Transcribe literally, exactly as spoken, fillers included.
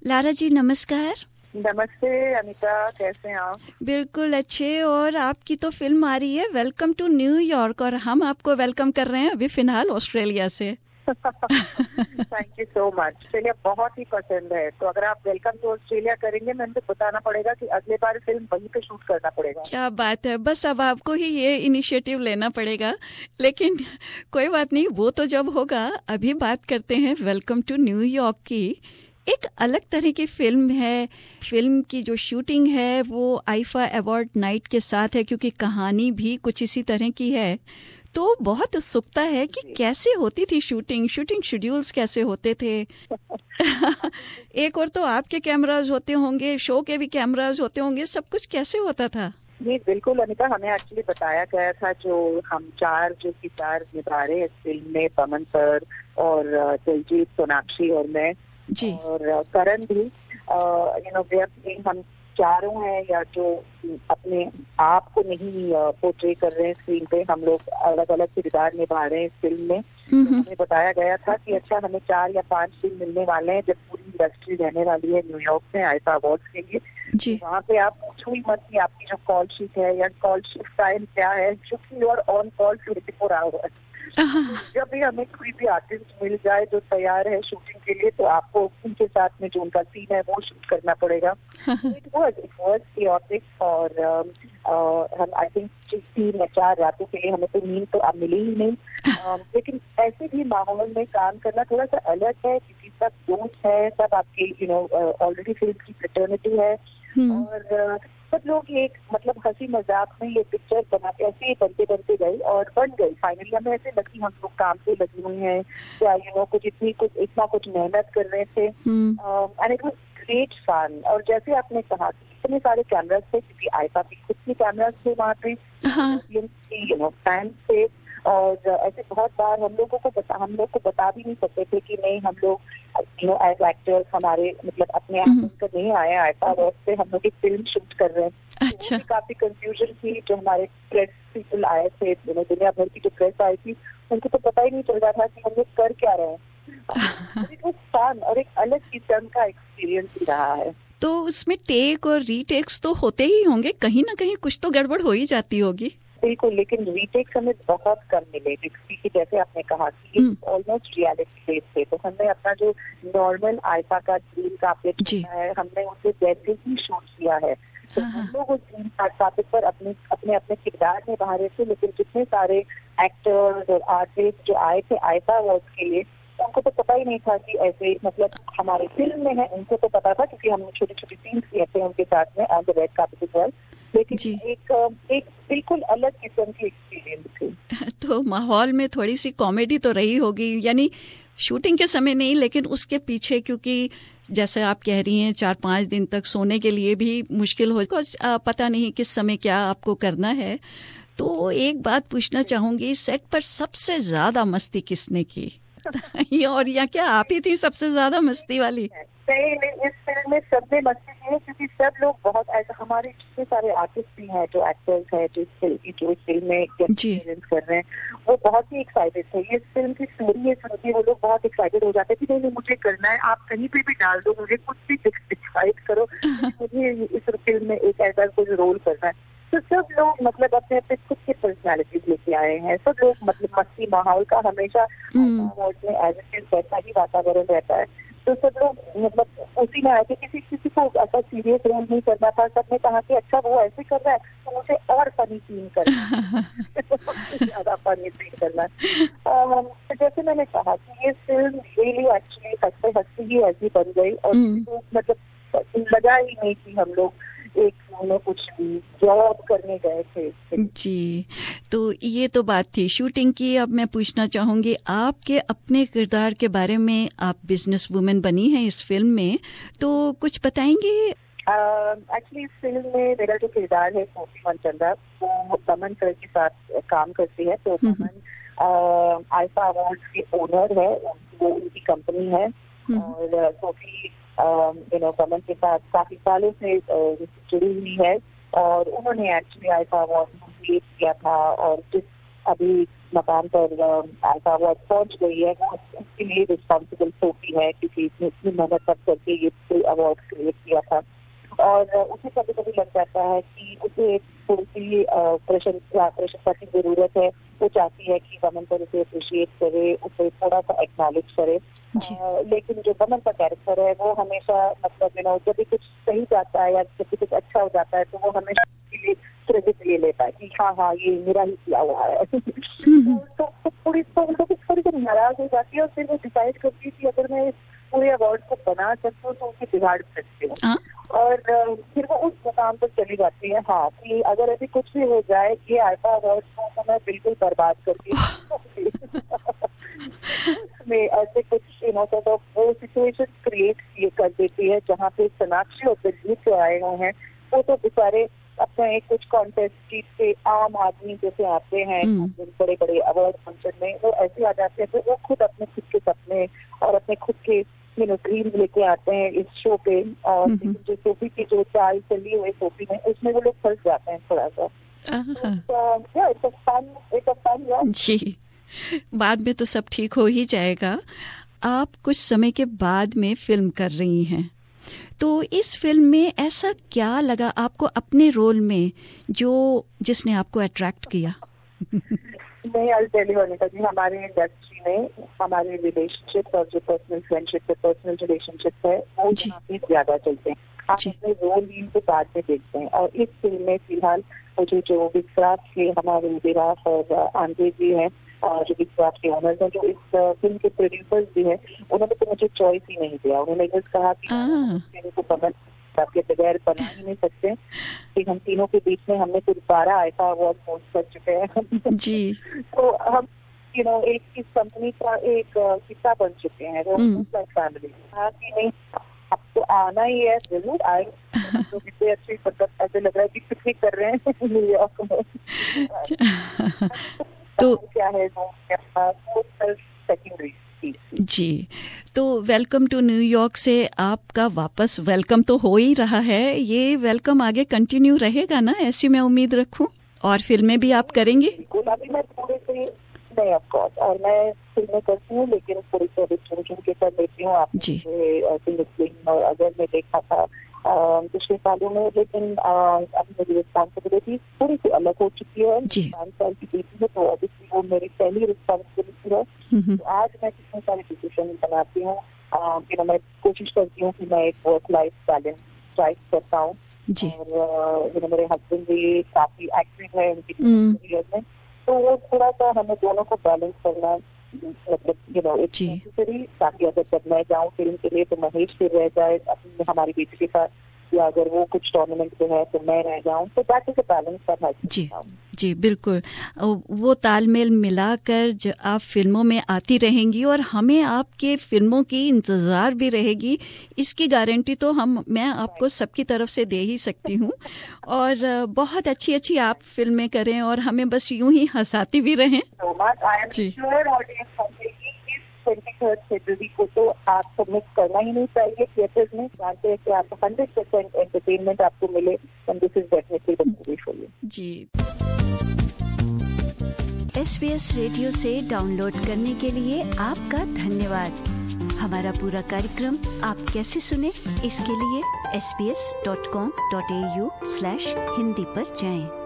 Lara जी नमस्कार। नमस्ते अनीता, कैसे हैं आप? बिल्कुल अच्छे। और आपकी तो फिल्म आ रही है वेलकम टू न्यूयॉर्क, और हम आपको वेलकम कर रहे हैं अभी फिलहाल ऑस्ट्रेलिया से। Thank you so much. Australia बहुत ही पसंद है, तो अगर आप वेलकम टू ऑस्ट्रेलिया करेंगे मैं तो बताना पड़ेगा कि अगले बार फिल्म वहीं पे शूट करना पड़ेगा। क्या बात है, बस अब आपको ही ये इनिशिएटिव लेना पड़ेगा। लेकिन कोई बात नहीं, वो तो जब होगा। अभी बात करते हैं वेलकम टू न्यूयॉर्क की। एक अलग तरह की फिल्म है। फिल्म की जो शूटिंग है वो आईफा अवार्ड नाइट के साथ है, क्योंकि कहानी भी कुछ इसी तरह की है। तो बहुत उत्सुकता है कि कैसे होती थी शूटिंग शूटिंग शेड्यूल्स कैसे होते थे। एक और तो आपके कैमराज होते होंगे, शो के भी कैमराज होते होंगे, सब कुछ कैसे होता था? जी बिल्कुल अनिता, हमें एक्चुअली बताया गया था जो हम चार जो किरदार निभा रहे हैं इस फिल्म में, पमन सर और दिलजीत, सोनाक्षी और मैं जी। और करण भी, यू नो हम चारों हैं या जो अपने आप को नहीं पोर्ट्रे कर रहे हैं स्क्रीन पे, हम लोग अलग अलग किरदार निभा रहे हैं इस फिल्म में। तो हमें बताया गया था कि अच्छा हमें चार या पांच दिन मिलने वाले हैं जब पूरी इंडस्ट्री रहने वाली है न्यूयॉर्क में आईफा अवार्ड्स के लिए। जी। तो वहाँ पे आप पूछो ही मत कि आपकी जो कॉल शीट है या कॉल शीट टाइम क्या है, क्योंकि you are on call twenty four hours. जब भी हमें कोई भी आर्टिस्ट मिल जाए जो तैयार है शूटिंग के लिए, तो आपको उनके साथ में जो उनका सीन है वो शूट करना पड़ेगा। It was it was chaotic और हम आई थिंक तीन या चार रातों के लिए हमें तो नींद तो अब मिली ही नहीं। uh, लेकिन ऐसे भी माहौल में काम करना थोड़ा सा अलग है, क्योंकि सब दोस्त है, सब आपके यू नो ऑलरेडी फिल्म की फ्रेटर्निटी है और uh, सब लोग एक मतलब हंसी मजाक में ये पिक्चर बनाते ऐसे ही बनते बनते गई और बन गई। फाइनली हमें ऐसे लगी हम लोग काम पे लगे हुए हैं या यू नो कुछ इतनी कुछ इतना कुछ मेहनत कर रहे थे and it was great fun. और जैसे आपने कहा कि इतने सारे कैमरास थे, क्योंकि आईफा के खुद के कैमरास थे वहाँ पे, यू नो फैन थे और ऐसे बहुत बार हम लोगों को बता हम लोग को बता भी नहीं सकते थे कि नहीं हम लोग यू नो एज एक्टर्स हमारे मतलब अपने आप उनका नहीं आए आईफा अवार्ड से, हम लोग एक फिल्म शूट कर रहे हैं। अच्छा। तो काफी कंफ्यूजन थी। जो हमारे प्रेस पीपल आए थे, यू नो दुनिया भर की जो प्रेस आई थी, उनको तो पता ही नहीं चल रहा था कि हम लोग कर क्या रहे हैं। इट वाज फन और एक अलग किस्म का एक्सपीरियंस भी रहा है। तो उसमें टेक और रीटेक्स तो होते ही होंगे, कहीं ना कहीं कुछ तो गड़बड़ हो ही जाती होगी। बिल्कुल, लेकिन रीटेक्स हमें बहुत कम मिले, क्योंकि जैसे आपने कहा कि ऑलमोस्ट रियलिटी बेस थे, तो हमने अपना जो नॉर्मल आईफा का ड्रीम कार्पेट है हमने उसे जैसे ही शूट किया है। तो हम लोग उस ड्रीम कार्पेट पर अपने अपने अपने किरदार में बाहर रहे थे, लेकिन जितने सारे एक्टर्स और आर्टिस्ट जो आए थे आईफा अवार्ड्स के लिए, उनको तो पता ही नहीं था कि ऐसे मतलब हमारे फिल्म में है। उनको तो पता था क्योंकि हमने छोटी छोटी सीन्स किए थे उनके साथ में on the red carpet as well, लेकिन एक एक बिल्कुल अलग किस्म की एक्सपीरियंस थी। तो माहौल में थोड़ी सी कॉमेडी तो रही होगी, यानी शूटिंग के समय नहीं लेकिन उसके पीछे, क्योंकि जैसे आप कह रही हैं चार पांच दिन तक सोने के लिए भी मुश्किल हो, कुछ पता नहीं किस समय क्या आपको करना है। तो एक बात पूछना चाहूंगी, सेट पर सबसे ज्यादा मस्ती किसने की? और या क्या आप ही थी सबसे ज्यादा मस्ती वाली? नहीं, इस फिल्म में सबने मस्ती की है, क्योंकि सब लोग बहुत ऐसा, हमारे जितने सारे आर्टिस्ट भी हैं जो एक्टर्स हैं जो इस फिल्म की जो इस फिल्म में एक्सपीरियंस कर रहे हैं, वो बहुत ही एक्साइटेड थे। ये फिल्म की स्टोरी है सुन के वो लोग बहुत एक्साइटेड हो जाते थे कि नहीं मुझे करना है, आप कहीं पे भी डाल दो, मुझे कुछ भी डिसाइड करो, मुझे इस फिल्म में एक ऐसा कुछ रोल करना है। तो सब लोग मतलब अपने अपने खुद की पर्सनैलिटीज लेके आए हैं। सब लोग मतलब मस्ती माहौल का हमेशा अवार्ड में एज इट इज वैसा ही वातावरण रहता है। तो सब लोग मतलब उसी में आए थे, किसी किसी को ऐसा सीरियस रोल नहीं करना था। सबने कहा कि अच्छा वो ऐसे कर रहा है तो मुझे और फनी सीन करना है, ज्यादा फनी सीन करना है। तो जैसे मैंने कहा कि ये फिल्म रियली एक्चुअली हंसते हंसते ही ऐसी बन गई और तो मतलब लगा ही नहीं कि हम लोग एक कुछ जॉब करने गए थे। जी, तो ये तो बात थी शूटिंग की। अब मैं पूछना चाहूंगी आपके अपने किरदार के बारे में। आप बिजनेस वुमेन बनी हैं इस फिल्म में, तो कुछ बताएंगे? एक्चुअली uh, इस फिल्म में मेरा जो किरदार है सोफी मनचंदा, वो पमन सर के साथ काम करती है। तो पमन आईफा अवार्ड्स की ओनर है, वो उनकी कंपनी है और सोफी यू नो पमन के साथ काफी सालों से जुड़ी हुई है और उन्होंने एक्चुअली आईफा अवार्ड क्रिएट किया था। और जिस अभी मकाम पर आल्फा अवार्ड पहुंच गई है, वो उसके लिए रिस्पॉन्सिबल सोफी है, क्योंकि इसने इतनी मेहनत कर करके ये अवार्ड क्रिएट किया था। और उसे कभी कभी लग जाता है कि उसे थोड़ी सी प्रशंसा प्रशंसा की जरूरत है। वो चाहती है कि वमन पर उसे अप्रिशिएट करे, उसे थोड़ा सा एक्नॉलेज करे। आ, लेकिन जो वमन का कैरेक्टर है वो हमेशा मतलब यू नो जब भी कुछ सही जाता है या जब भी कुछ अच्छा हो जाता है तो वो हमेशा उसके लिए क्रेडिट ले लेता है कि हाँ हाँ ये मेरा ही किया हुआ है। तो थोड़ी थोड़ी सी नाराज हो जाती है और फिर वो डिसाइड करती है कि अगर मैं पूरे अवार्ड को बना सकती हूँ तो उसे बिगाड़ सकती हूँ। और फिर वो उस मुकाम पर चली जाती है, हाँ कि अगर अभी कुछ भी हो जाए ये आल्फा अवार्ड को तो मैं बिल्कुल बर्बाद करती हूँ। में ऐसे कुछ यू नो सॉर्ट ऑफ वो सिचुएशन क्रिएट किए कर देती है जहाँ पे सोनाक्षी और दिलजीत जो आए हुए हैं वो तो बेचारे अपने कुछ कॉन्टेस्ट जीत के आम आदमी जैसे आते हैं बड़े बड़े अवार्ड फंक्शन में, वो ऐसे आ जाते हैं तो वो खुद अपने खुद के सपने और अपने खुद के यू नो ड्रीम्स लेके आते हैं इस शो पे। और जो सोफी की जो चाल चली हुई सोफी में उसमें वो लोग फंस जाते हैं थोड़ा सा। जी, बाद में तो सब ठीक हो ही जाएगा। आप कुछ समय के बाद में फिल्म कर रही हैं, तो इस फिल्म में ऐसा क्या लगा आपको अपने रोल में जो जिसने आपको अट्रैक्ट किया? नहीं, I tell you Anita ji, हमारे इंडस्ट्री में हमारे रिलेशनशिप और जो पर्सनल फ्रेंडशिप है, पर्सनल रिलेशनशिप है वो काफी ज्यादा चलते हैं। आप अपने रोल इन को बाद में देखते हैं। और इस फिल्म में फिलहाल मुझे जो विक्रांत के हमारे विराट और आंटे जी हैं और जो विक्रांत के ओनर्स हैं, जो इस फिल्म के प्रोड्यूसर्स भी हैं, उन्होंने तो मुझे चॉइस ही नहीं दिया। उन्होंने बस कहा कि फिल्म को पकड़ आपके बगैर बना ही नहीं सकते कि हम तीनों के बीच में हमने कुछ बारह आल्फा अवार्ड पोस्ट कर चुके हैं जी। तो हम यू नो एक इस कंपनी का एक हिस्सा बन चुके हैं, फैमिली। हाँ कि नहीं आपको आना ही है, जरूर आए। तो कितने अच्छी मतलब ऐसे लग रहा है कि पिकनिक कर रहे हैं न्यूयॉर्क में। तो क्या है वो सेकेंडरी जी। तो वेलकम टू न्यूयॉर्क से आपका वापस वेलकम तो हो ही रहा है, ये वेलकम आगे कंटिन्यू रहेगा ना, ऐसी मैं उम्मीद रखूं? और फिल्में भी आप करेंगे? अभी मैं थोड़े से नहीं ऑफ कोर्स, और मैं फिल्में करती हूँ लेकिन थोड़ी सी अभी चुन चुन के कर लेती हूँ। आप और अगर मैं देखा था पिछले सालों में, लेकिन अब मेरी रिस्पॉन्सिबिलिटी थोड़ी सी अलग हो चुकी है। पाँच साल की बेटी है तो ऑब्वियसली वो मेरी पहली रिस्पॉन्सिबिलिटी है। तो आज मैं कितने सारे डिसीजन बनाती हूँ, कि मैं कोशिश करती हूँ कि मैं एक वर्क लाइफ बैलेंस स्ट्राइक करता हूँ। और मेरे हस्बैंड भी काफी एक्टिव है उनकी करियर में, तो वो थोड़ा सा हमें दोनों को बैलेंस करना मतलब यू नो इट्स नेसेसरी, ताकि अगर जब मैं जाऊँ फिल्म के लिए तो महेश फिर रह जाए अपनी हमारी बेटी के साथ, या अगर वो कुछ टूर्नामेंट पे है तो मैं रह जाऊँ। तो दैट इज अ बैलेंस करना जी जी बिल्कुल। वो तालमेल मिलाकर जो आप फिल्मों में आती रहेंगी और हमें आपके फिल्मों की इंतज़ार भी रहेगी, इसकी गारंटी तो हम मैं आपको सबकी तरफ से दे ही सकती हूँ। और बहुत अच्छी अच्छी आप फिल्में करें और हमें बस यूं ही हंसाती भी रहें। जी ट्वेंटी-थर्ड फरवरी को तो आपको मिस करना ही नहीं चाहिए थिएटर्स में। जानते हैं कि आपको हंड्रेड परसेंट एंटरटेनमेंट आपको मिले, and this is definitely the movie for you. जी। एस बी एस रेडियो से डाउनलोड करने के लिए आपका धन्यवाद। हमारा पूरा कार्यक्रम आप कैसे सुने, इसके लिए S B S dot com dot A U slash Hindi पर जाएं।